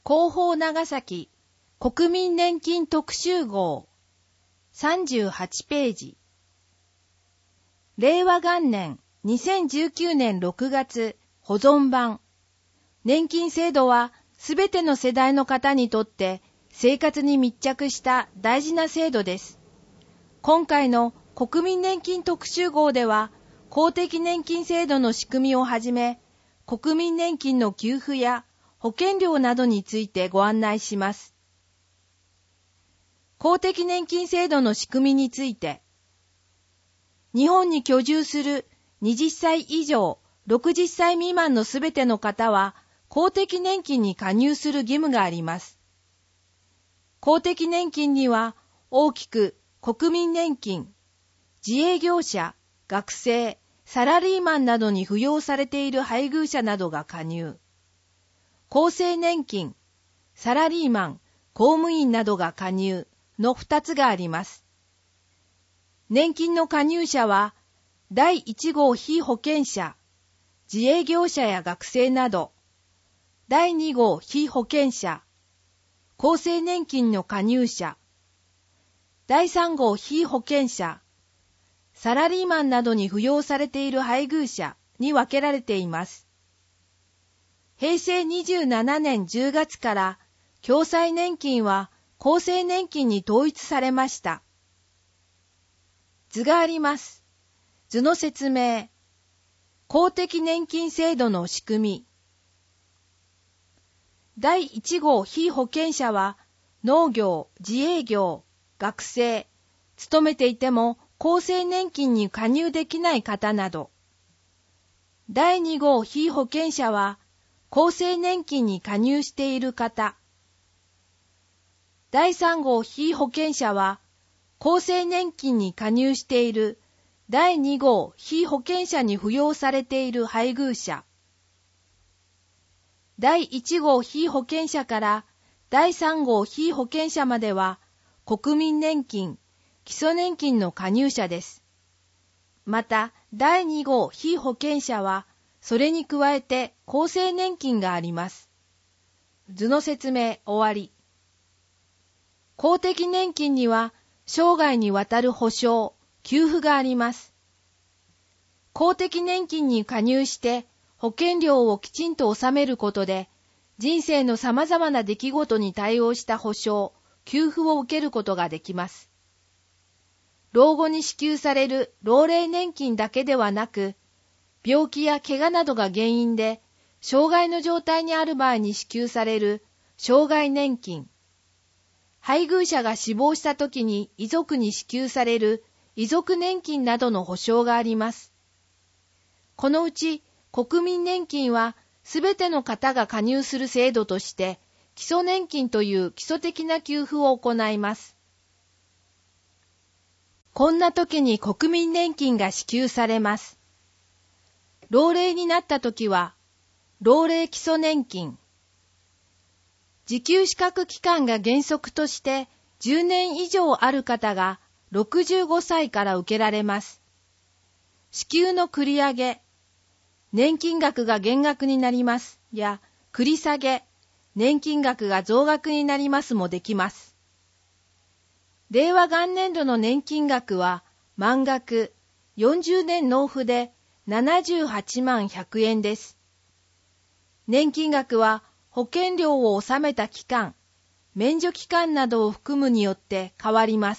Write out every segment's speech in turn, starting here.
広報長崎国民年金特集号38ページ。令和元年2019年6月保存版。年金制度はすべての世代の方にとって生活に密着した大事な制度です。今回の国民年金特集号では公的年金制度の仕組みをはじめ、国民年金の給付や保険料などについてご案内します。公的年金制度の仕組みについて、日本に居住する20歳以上60歳未満のすべての方は公的年金に加入する義務があります。公的年金には大きく国民年金、自営業者、学生、サラリーマンなどに扶養されている配偶者などが加入。厚生年金、サラリーマン、公務員などが加入の2つがあります。年金の加入者は、第1号被保険者、自営業者や学生など、第2号被保険者、厚生年金の加入者、第3号被保険者、サラリーマンなどに扶養されている配偶者に分けられています。平成27年10月から共済年金は厚生年金に統一されました。図があります。図の説明。公的年金制度の仕組み。第1号被保険者は農業、自営業、学生、勤めていても厚生年金に加入できない方など。第2号被保険者は厚生年金に加入している方。第3号被保険者は厚生年金に加入している第2号被保険者に扶養されている配偶者。第1号被保険者から第3号被保険者までは国民年金、基礎年金の加入者です。また、第2号被保険者はそれに加えて厚生年金があります。図の説明終わり。公的年金には生涯にわたる保障、給付があります。公的年金に加入して保険料をきちんと納めることで、人生の様々な出来事に対応した保障、給付を受けることができます。老後に支給される老齢年金だけではなく、病気や怪我などが原因で、障害の状態にある場合に支給される障害年金。配偶者が死亡したときに遺族に支給される遺族年金などの保障があります。このうち国民年金はすべての方が加入する制度として、基礎年金という基礎的な給付を行います。こんな時に国民年金が支給されます。老齢になったときは、老齢基礎年金。受給資格期間が原則として10年以上ある方が65歳から受けられます。支給の繰り上げ、年金額が減額になりますや繰り下げ、年金額が増額になりますもできます。令和元年度の年金額は満額40年納付で78万100円です。年金額は保険料を納めた期間、免除期間などを含むによって変わります。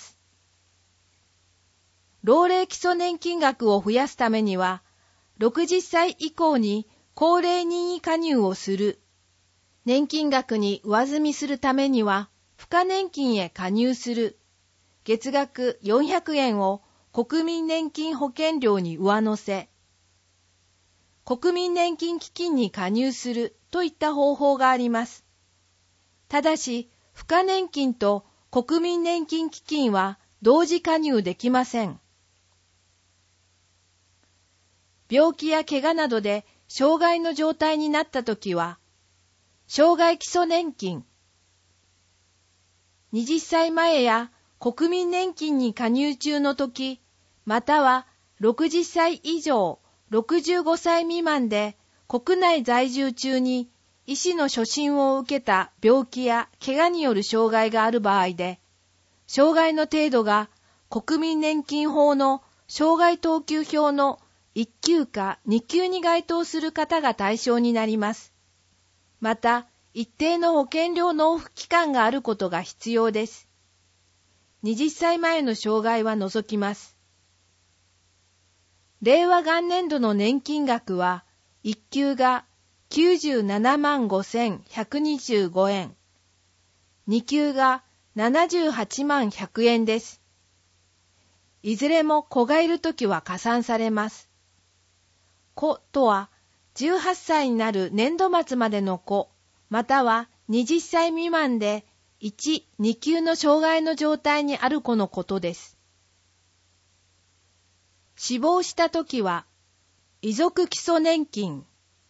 老齢基礎年金額を増やすためには、60歳以降に高齢任意加入をする。年金額に上積みするためには、付加年金へ加入する。月額400円を国民年金保険料に上乗せ。国民年金基金に加入するといった方法があります。ただし、付加年金と国民年金基金は同時加入できません。病気や怪我などで障害の状態になったときは、障害基礎年金。20歳前や国民年金に加入中のとき、または60歳以上、65歳未満で国内在住中に医師の初診を受けた病気や怪我による障害がある場合で、障害の程度が国民年金法の障害等級表の1級か2級に該当する方が対象になります。また、一定の保険料納付期間があることが必要です。20歳前の障害は除きます。令和元年度の年金額は、1級が97万5125円、2級が78万100円です。いずれも子がいるときは加算されます。子とは、18歳になる年度末までの子、または20歳未満で1、2級の障害の状態にある子のことです。死亡したときは、遺族基礎年金。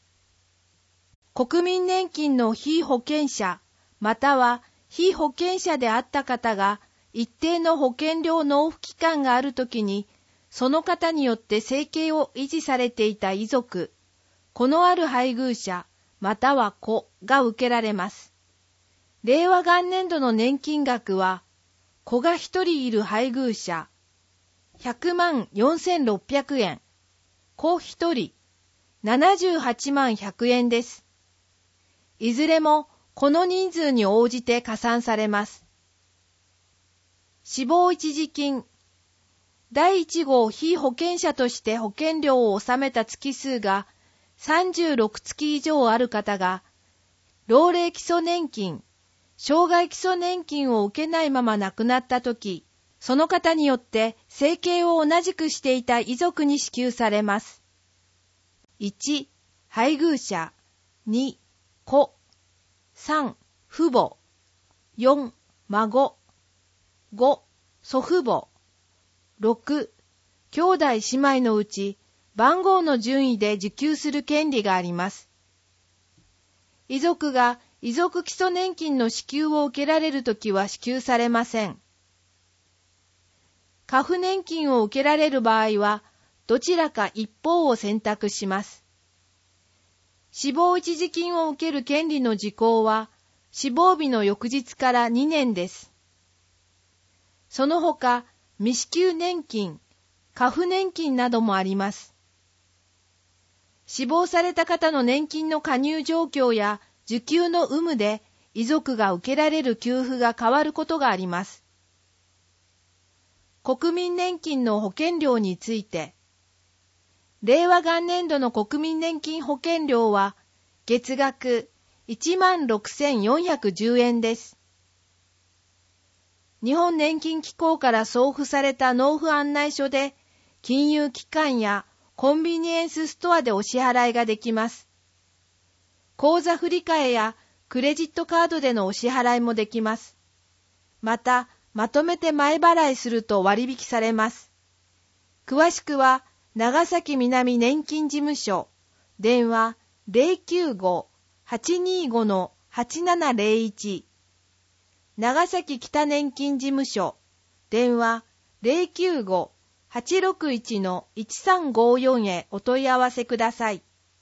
国民年金の被保険者、または被保険者であった方が、一定の保険料納付期間があるときに、その方によって生計を維持されていた遺族、子のある配偶者、または子が受けられます。令和元年度の年金額は、子が一人いる配偶者、100万4600円、子一人、78万100円です。いずれも、この人数に応じて加算されます。死亡一時金。第1号被保険者として保険料を納めた月数が36月以上ある方が、老齢基礎年金、障害基礎年金を受けないまま亡くなったとき、その方によって生計を同じくしていた遺族に支給されます。1、配偶者。2、子。3、父母。4、孫。5、祖父母。6、兄弟姉妹のうち番号の順位で受給する権利があります。遺族が遺族基礎年金の支給を受けられるときは支給されません。家父年金を受けられる場合は、どちらか一方を選択します。死亡一時金を受ける権利の時効は、死亡日の翌日から2年です。その他、未支給年金、家父年金などもあります。死亡された方の年金の加入状況や受給の有無で遺族が受けられる給付が変わることがあります。国民年金の保険料について、令和元年度の国民年金保険料は月額16,410円です。日本年金機構から送付された納付案内書で、金融機関やコンビニエンスストアでお支払いができます。口座振替やクレジットカードでのお支払いもできます。また、まとめて前払いすると割引されます。詳しくは、長崎南年金事務所、電話 095-825-8701、長崎北年金事務所、電話 095-861-1354 へお問い合わせください。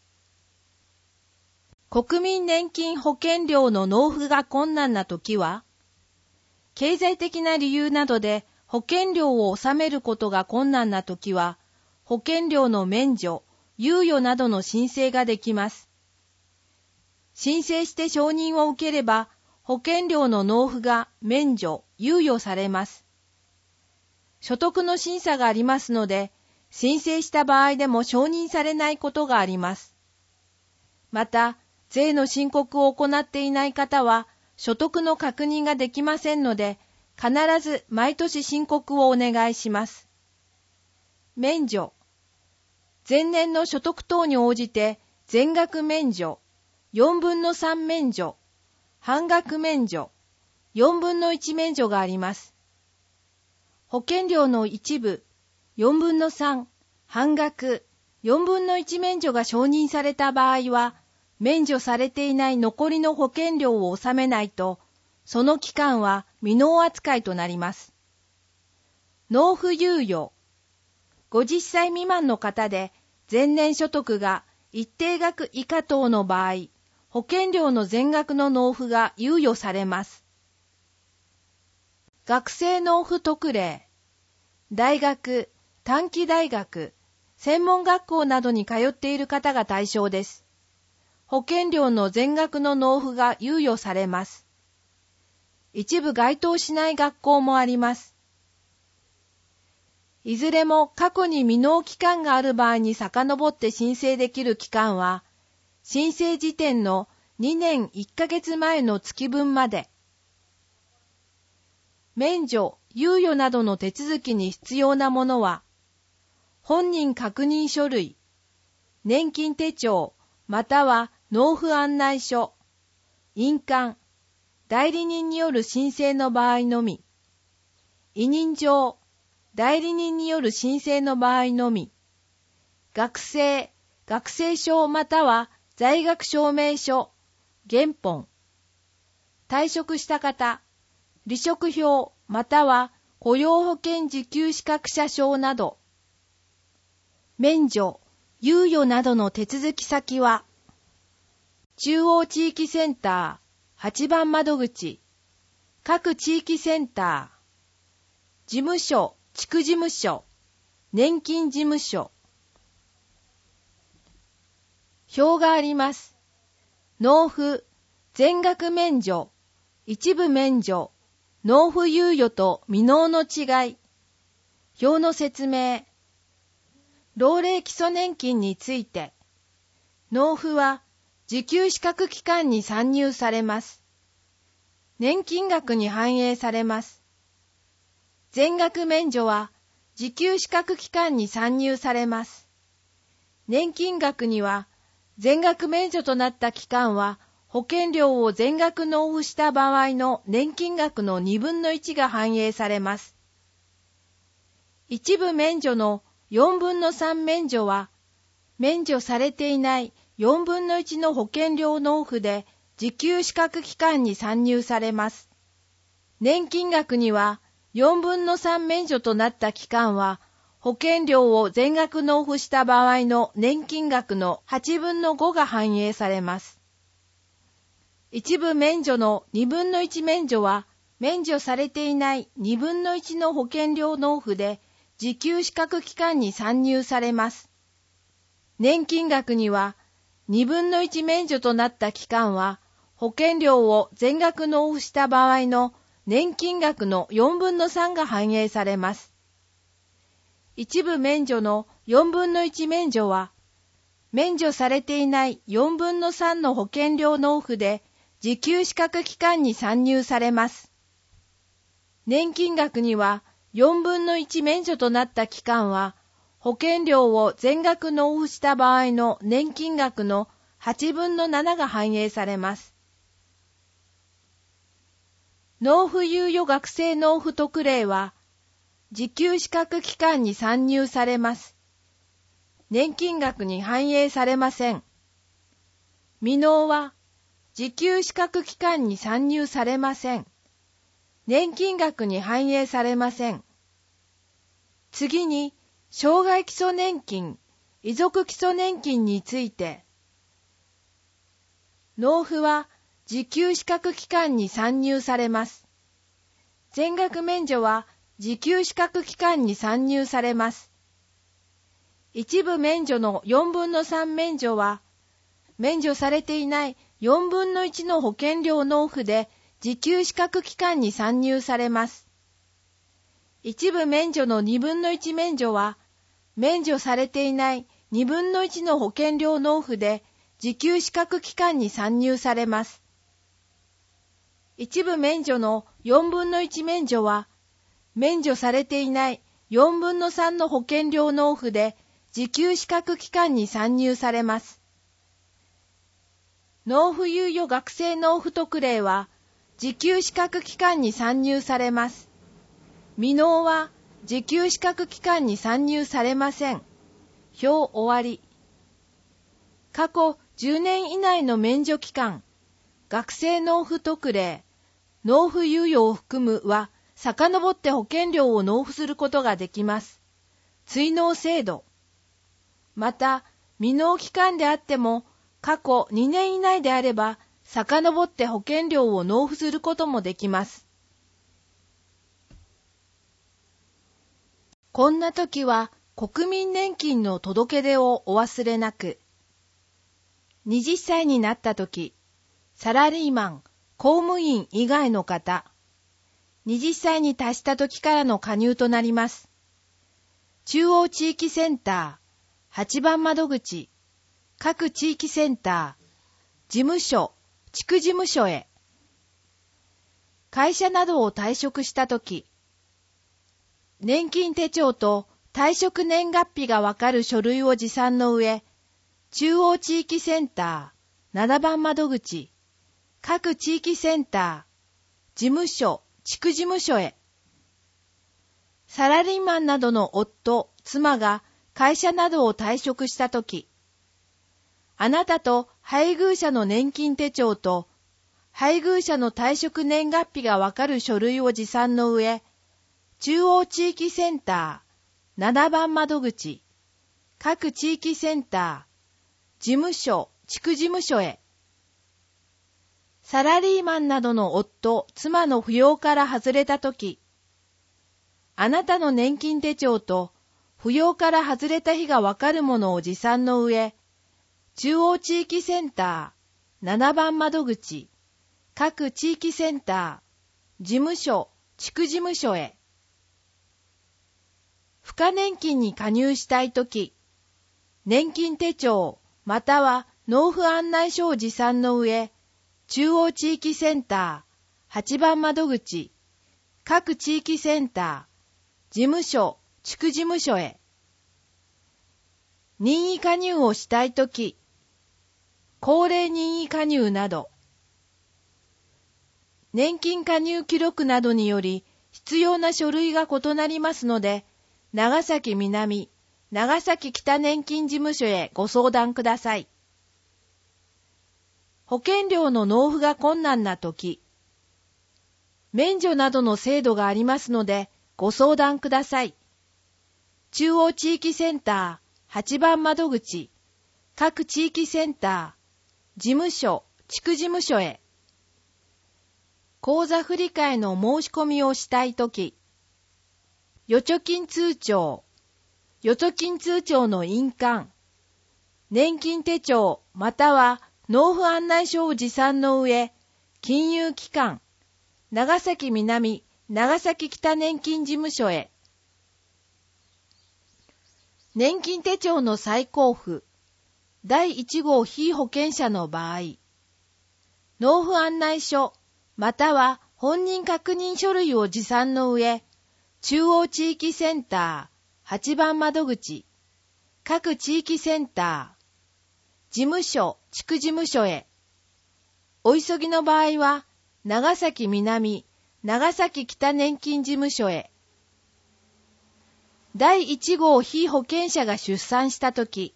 国民年金保険料の納付が困難なときは、経済的な理由などで保険料を納めることが困難なときは、保険料の免除、猶予などの申請ができます。申請して承認を受ければ、保険料の納付が免除、猶予されます。所得の審査がありますので、申請した場合でも承認されないことがあります。また、税の申告を行っていない方は、所得の確認ができませんので、必ず毎年申告をお願いします。免除。前年の所得等に応じて、全額免除、4分の3免除、半額免除、4分の1免除があります。保険料の一部、4分の3、半額、4分の1免除が承認された場合は、免除されていない残りの保険料を納めないと、その期間は未納扱いとなります。納付猶予。50歳未満の方で前年所得が一定額以下等の場合、保保険料の全額の納付が猶予されます。学生納付特例。大学、短期大学、専門学校などに通っている方が対象です。保険料の全額の納付が猶予されます。一部該当しない学校もあります。いずれも過去に未納期間がある場合に遡って申請できる期間は、申請時点の2年1ヶ月前の月分まで。免除、猶予などの手続きに必要なものは、本人確認書類、年金手帳、または納付案内書、印鑑、代理人による申請の場合のみ、委任状、代理人による申請の場合のみ、学生証または在学証明書、原本、退職した方、離職票または雇用保険受給資格者証など、免除、猶予などの手続き先は、中央地域センター、8番窓口、各地域センター、事務所、地区事務所、年金事務所。表があります。納付、全額免除、一部免除、納付猶予と未納の違い。表の説明。老齢基礎年金について、納付は受給資格期間に算入されます。年金額に反映されます。全額免除は受給資格期間に算入されます。年金額には全額免除となった期間は保険料を全額納付した場合の年金額の2分の1が反映されます。一部免除の4分の3免除は、免除されていない4分の1の保険料納付で受給資格期間に算入されます。年金額には4分の3免除となった期間は、保険料を全額納付した場合の年金額の8分の5が反映されます。一部免除の2分の1免除は、免除されていない2分の1の保険料納付で受給資格期間に算入されます。年金額には、2分の1免除となった期間は、保険料を全額納付した場合の年金額の4分の3が反映されます。一部免除の4分の1免除は、免除されていない4分の3の保険料納付で受給資格期間に算入されます。年金額には4分の1免除となった期間は、保険料を全額納付した場合の年金額の8分の7が反映されます。納付猶予学生納付特例は、受給資格期間に算入されます。年金額に反映されません。未納は、受給資格期間に算入されません。年金額に反映されません。次に、生涯基礎年金、遺族基礎年金について。納付は、受給資格期間に算入されます。全額免除は、受給資格期間に算入されます。一部免除の4分の3免除は、免除されていない4分の1の保険料納付で受給資格期間に算入されます。一部免除の2分の1免除は、免除されていない2分の1の保険料納付で受給資格期間に算入されます。一部免除の4分の1免除は、免除されていない4分の3の保険料納付で受給資格期間に算入されます。納付猶予学生納付特例は、受給資格期間に算入されます。未納は、受給資格期間に算入されません。表終わり。過去10年以内の免除期間、学生納付特例、納付猶予を含むは、遡って保険料を納付することができます。追納制度。また、未納期間であっても、 過去2年以内であれば、遡って保険料を納付することもできます。こんな時は、国民年金の届け出をお忘れなく。20歳になった時、サラリーマン、公務員以外の方、20歳に達した時からの加入となります。中央地域センター、8番窓口、各地域センター、事務所、地区事務所へ。会社などを退職したとき、年金手帳と退職年月日がわかる書類を持参の上、中央地域センター、7番窓口、各地域センター、事務所、地区事務所へ。サラリーマンなどの夫、妻が会社などを退職したとき、あなたと配偶者の年金手帳と配偶者の退職年月日がわかる書類を持参の上、中央地域センター、7番窓口、各地域センター、事務所、地区事務所へ。サラリーマンなどの夫、妻の扶養から外れたとき、あなたの年金手帳と扶養から外れた日がわかるものを持参の上、中央地域センター、7番窓口、各地域センター、事務所、地区事務所へ。付加年金に加入したいとき、年金手帳または納付案内書を持参の上、中央地域センター、8番窓口、各地域センター、事務所、地区事務所へ。任意加入をしたいとき、高齢任意加入など、年金加入記録などにより必要な書類が異なりますので、長崎南、長崎北年金事務所へご相談ください。保険料の納付が困難なとき、免除などの制度がありますので、ご相談ください。中央地域センター、8番窓口、各地域センター、事務所、地区事務所へ。口座振替の申し込みをしたいとき、預貯金通帳、預貯金通帳の印鑑、年金手帳または納付案内書を持参の上、金融機関、長崎南、長崎北年金事務所へ。年金手帳の再交付、第1号被保険者の場合、納付案内書、または本人確認書類を持参の上、中央地域センター、8番窓口、各地域センター、事務所、地区事務所へ。お急ぎの場合は、長崎南、長崎北年金事務所へ。第1号被保険者が出産したとき、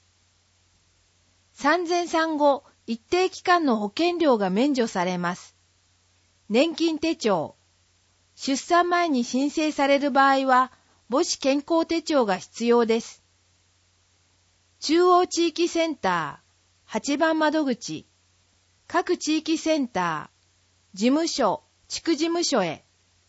産前産後一定期間の保険料が免除されます。年金手帳。出産前に申請される場合は、母子健康手帳が必要です。中央地域センター、8番窓口、各地域センター、事務所、地区事務所へ。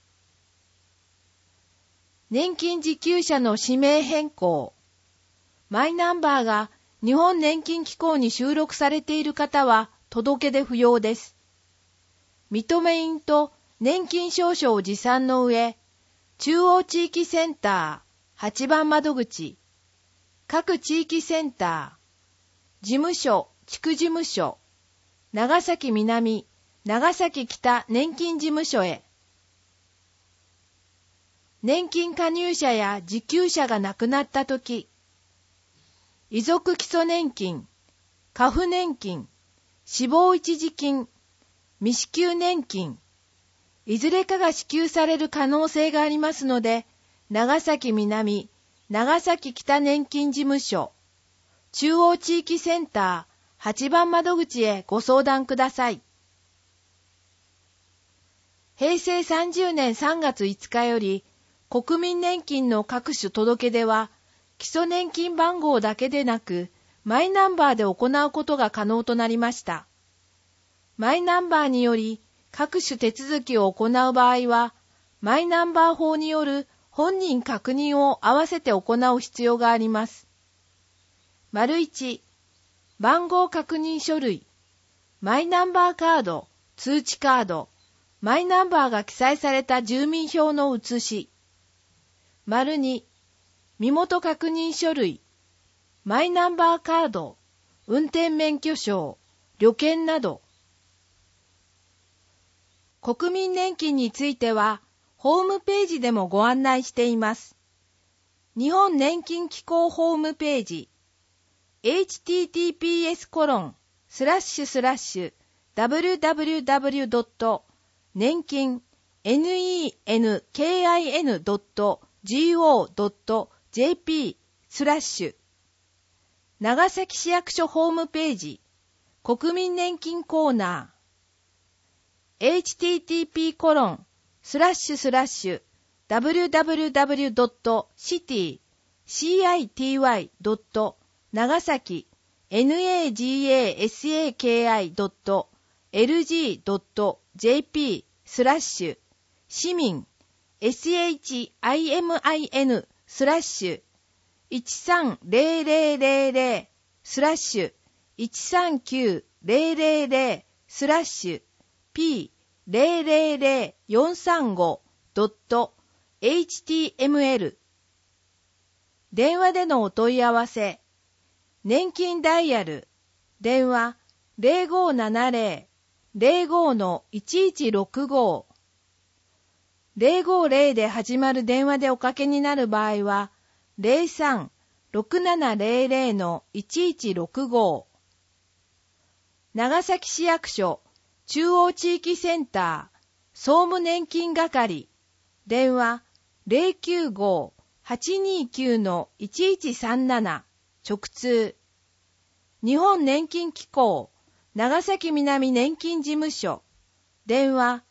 年金受給者の氏名変更。マイナンバーが日本年金機構に収録されている方は届け出不要です。認め印と年金証書を持参の上、中央地域センター、8番窓口、各地域センター、事務所、地区事務所、長崎南、長崎北年金事務所へ。年金加入者や受給者が亡くなったとき、遺族基礎年金、家父年金、死亡一時金、未支給年金、いずれかが支給される可能性がありますので、長崎南、長崎北年金事務所、中央地域センター、8番窓口へご相談ください。平成30年3月5日より、国民年金の各種届け出は、基礎年金番号だけでなく、 マイナンバーで行うことが可能となりました。マイナンバーにより各種手続きを行う場合は、マイナンバー法による本人確認を合わせて行う必要があります。1、番号確認書類、マイナンバーカード、通知カード、マイナンバーが記載された住民票の写し。2、身元確認書類、マイナンバーカード、運転免許証、旅券など。国民年金については、ホームページでもご案内しています。日本年金機構ホームページ、https://www. 年金 nenkin.go.jp/ 長崎市役所ホームページ、国民年金コーナー、http://www.city.nagasaki nagasaki.lg.jp/ 市民 13000/139000/P000-435.html 電話でのお問い合わせ、年金ダイヤル、電話 0570-05-1165 050で始まる電話でおかけになる場合は 03-6700-1165 長崎市役所中央地域センター総務年金係電話 095-829-1137 直通日本年金機構長崎南年金事務所電話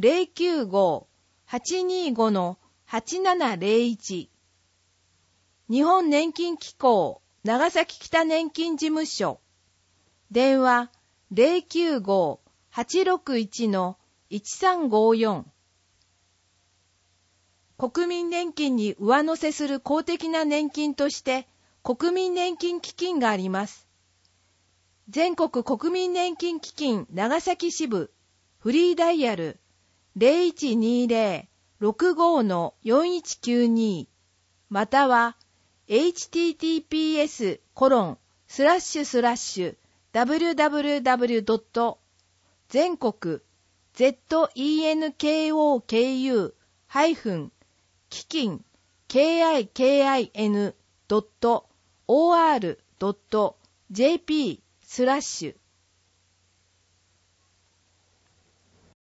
095-825-8701 日本年金機構長崎北年金事務所電話 095-861-1354 国民年金に上乗せする公的な年金として国民年金基金があります。全国国民年金基金長崎支部フリーダイヤル 0120-65-4192 または https://www. 全国 zenkoku-kikin-kikin.or.jp/